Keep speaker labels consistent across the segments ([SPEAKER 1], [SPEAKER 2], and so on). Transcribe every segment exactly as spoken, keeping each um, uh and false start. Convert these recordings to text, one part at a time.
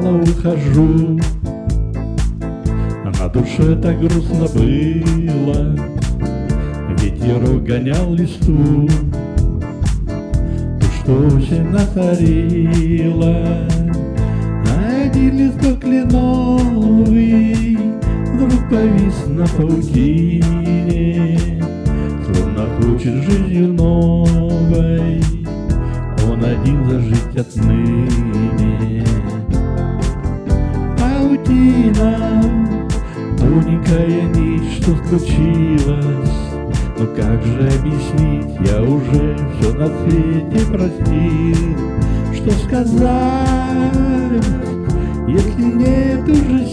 [SPEAKER 1] устало ухожу. На душе так грустно было, ветерок гонял листву. Что осень натворила, один листок кленовый вдруг повис на паутине, словно хочет жизнью новой он один зажить отныне. Паутина, тоненькая нить, что случилось, но как же объяснить, я уже все на свете простил. Что сказать, если нет уже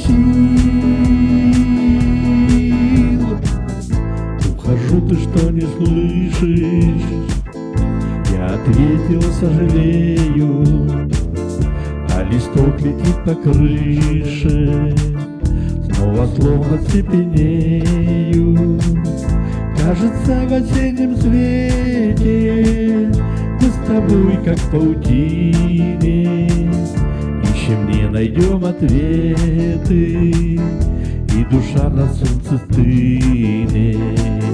[SPEAKER 1] сил? Ухожу, ты что не слышишь? Я ответила, сожалею, а листок летит по крыше, снова словно цепенею. Кажется, в осеннем свете мы с тобой, как в паутине, ищем, не найдем ответы, и душа на солнце стынет.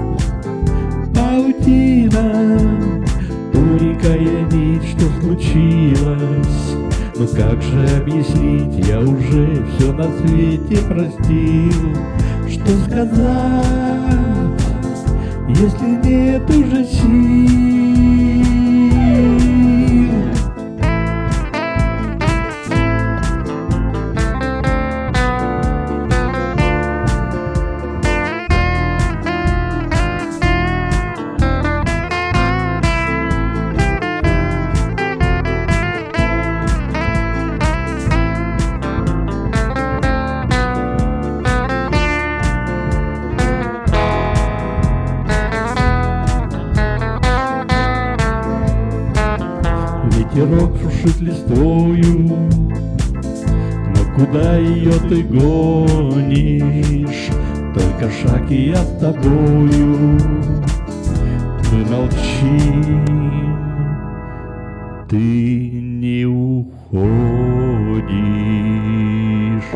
[SPEAKER 1] Паутина, тоненькая нить, что случилось, но как же объяснить, я уже все на свете простил. Что сказать, если нет уже сил? Ветерок шуршит листвою, но куда ее ты гонишь? Только шаг, и я с тобою. Мы молчим, ты не уходишь.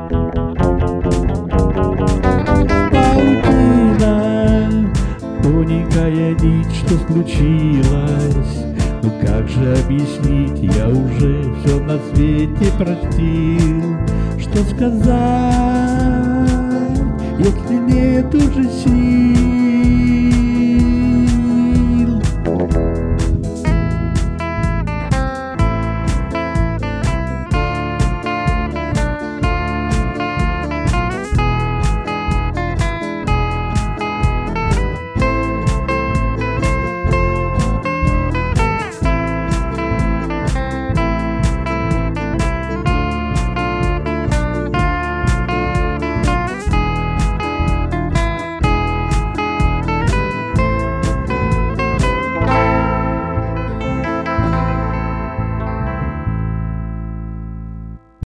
[SPEAKER 1] Паутина, тоненькая нить, что случилось, ну как же объяснить, я уже все на свете простил. Что сказать, если нет уже сил?